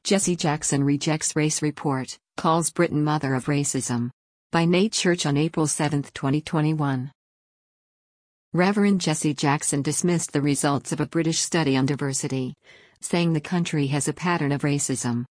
Jesse Jackson rejects race report, calls Britain mother of racism. By Nate Church on April 7, 2021. Reverend Jesse Jackson dismissed the results of a British study on diversity, saying the country has a pattern of racism.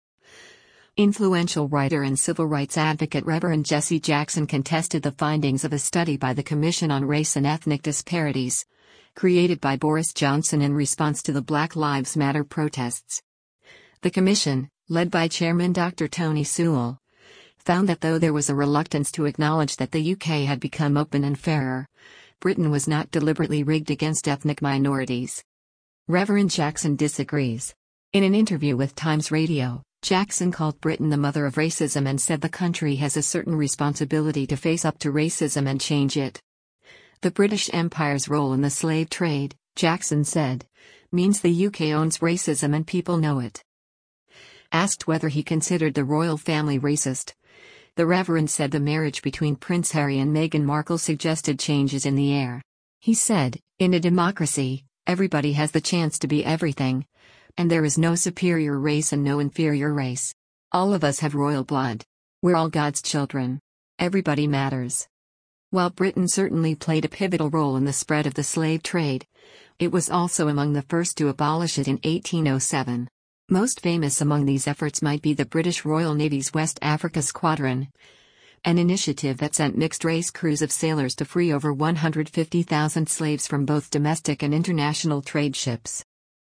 Influential writer and civil rights advocate Reverend Jesse Jackson contested the findings of a study by the Commission on Race and Ethnic Disparities, created by Boris Johnson in response to the Black Lives Matter protests. The commission, led by Chairman Dr. Tony Sewell, found that though there was a reluctance to acknowledge that the UK had become open and fairer, Britain was not deliberately rigged against ethnic minorities. Reverend Jackson disagrees. In an interview with Times Radio, Jackson called Britain the mother of racism and said the country has a certain responsibility to face up to racism and change it. The British Empire's role in the slave trade, Jackson said, means the UK owns racism and people know it. Asked whether he considered the royal family racist, the Reverend said the marriage between Prince Harry and Meghan Markle suggested changes in the air. He said, in a democracy, everybody has the chance to be everything, and there is no superior race and no inferior race. All of us have royal blood. We're all God's children. Everybody matters. While Britain certainly played a pivotal role in the spread of the slave trade, it was also among the first to abolish it in 1807. Most famous among these efforts might be the British Royal Navy's West Africa Squadron, an initiative that sent mixed-race crews of sailors to free over 150,000 slaves from both domestic and international trade ships.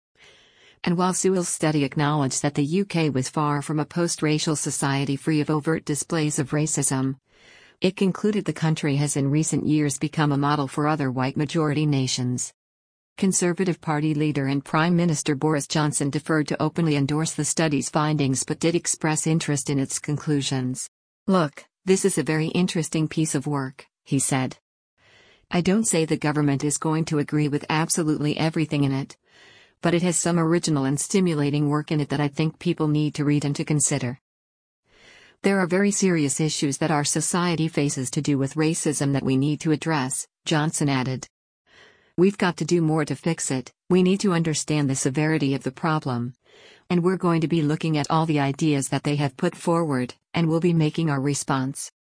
And while Sewell's study acknowledged that the UK was far from a post-racial society free of overt displays of racism, it concluded the country has in recent years become a model for other white-majority nations. Conservative Party leader and Prime Minister Boris Johnson deferred to openly endorse the study's findings but did express interest in its conclusions. "Look, this is a very interesting piece of work," he said. "I don't say the government is going to agree with absolutely everything in it, but it has some original and stimulating work in it that I think people need to read and to consider. There are very serious issues that our society faces to do with racism that we need to address," Johnson added. "We've got to do more to fix it, we need to understand the severity of the problem. And we're going to be looking at all the ideas that they have put forward, and we'll be making our response."